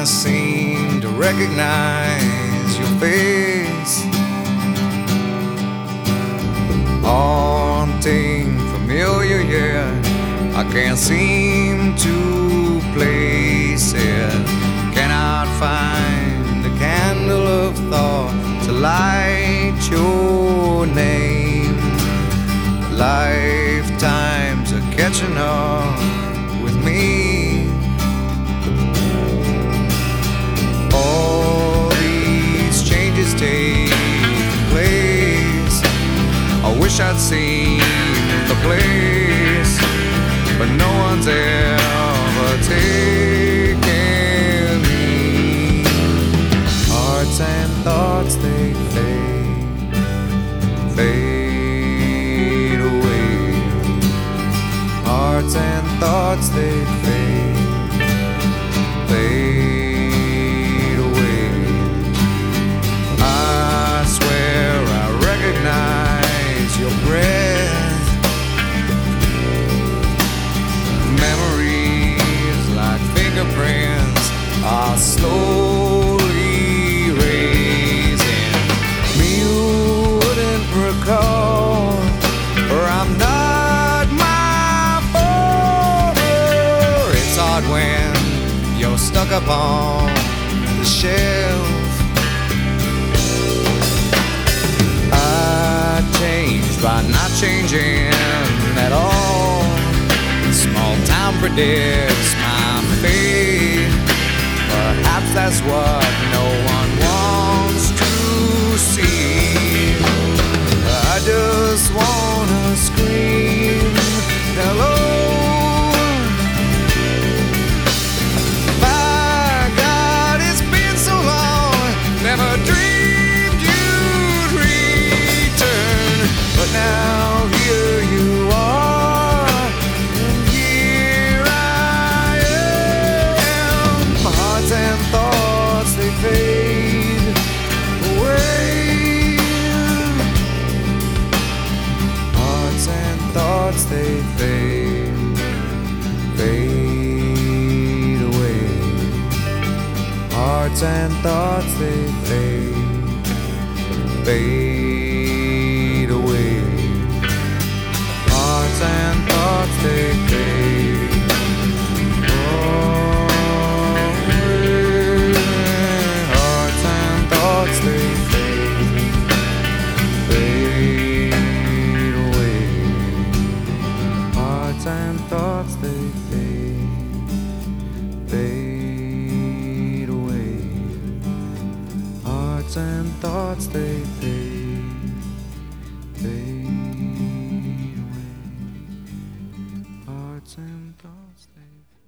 I seem to recognize your face, haunting, familiar, yet I can't seem to place it. Cannot find a candle of thought to light your name. Lifetimes are catching up with me. All these changes take place. I wish I'd seen the place, but no one's ever taken me. Hearts and thoughts, they fade away. Hearts and thoughts, they fade away. I swear I recognize your breath. Memories like fingerprints are slowly erasing. Me you wouldn't recall, or I'm not my father. It's hard when you're stuck upon the shelf. I changed by not changing at all. Small town predicts my fate. Perhaps that's what no one wants to see. I just wanna scream hello. My God, it's been so long. Never dreamed you'd return, but now here you are, and here I am. My hearts and thoughts, they fade away. Hearts and thoughts, they fade away. Hearts and thoughts, they fade away. Hearts and thoughts, they fade away. Hearts and thoughts, they fade away. Hearts and thoughts, they fade away. Hearts and thoughts, they fade away. Hearts and thoughts, they